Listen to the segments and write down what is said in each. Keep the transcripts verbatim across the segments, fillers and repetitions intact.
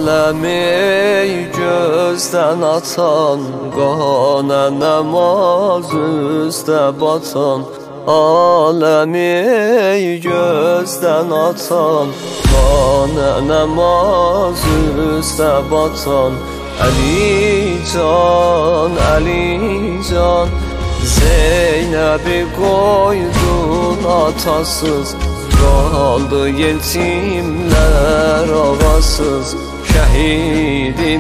Alemi gözden atan, qana namaz üstə batan. Alemi gözden atan, qana namaz üstə batan. Ali can, Ali can, Zeynəbi qoydun atasız, qaldı yetimlər ağasız. Şəhidi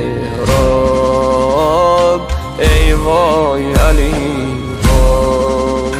Mehrab, ey vay Ali vay.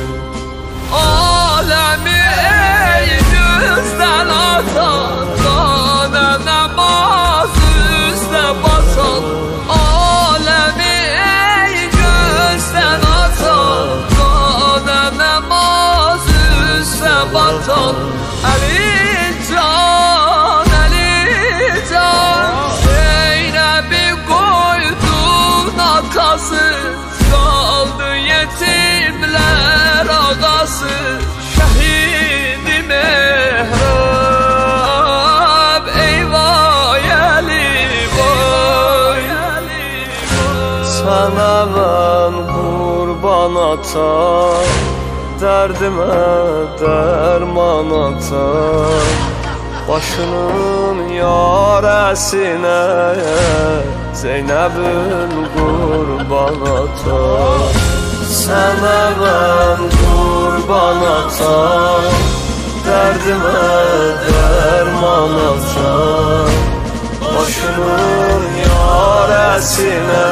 Alemi ey gözden atan, qana namaz üstə batan. Alemi ey gözden atan, qana namaz üstə batan. Ali can, Ali can, Zeynəbi qoydun atasız, qaldı yetimlər ağası. Şəhidi Mehrab, ey vay Ali vay. Sənə mən qurban atar, dərdimə dərman atar. Başının yarəsinə Zeynəbin qurban atar. Sənə mən qurban atar, dərdimə dərman atar. Başının yarəsinə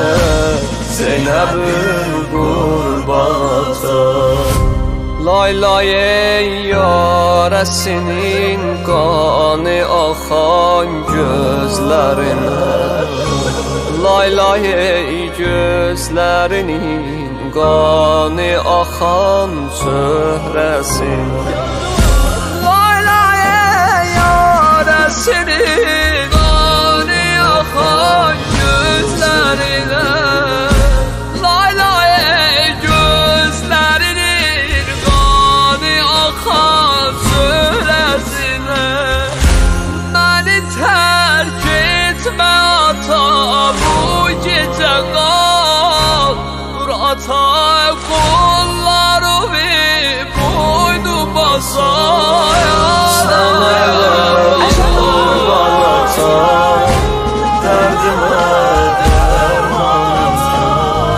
Zeynəbin qurban atar. Lay lay ey yarəsinin qanı axan gözlərinə. Lay lay ey gözlərinin qanı axan çöhrəsinə. Lay lay ey yarəsinin qanı axan gözlərinə. Lay lay ey gözlərinin qanı axan çöhrəsinə. Məni tərk etmə ata, bu gecə qal. Dur ata qollarımı boynuma saya. Sənə qurban atar, dərdimə dərman atar.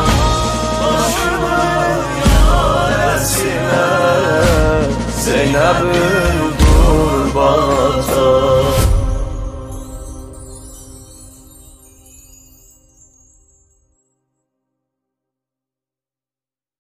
Başımın yarəsinə Zeynəbin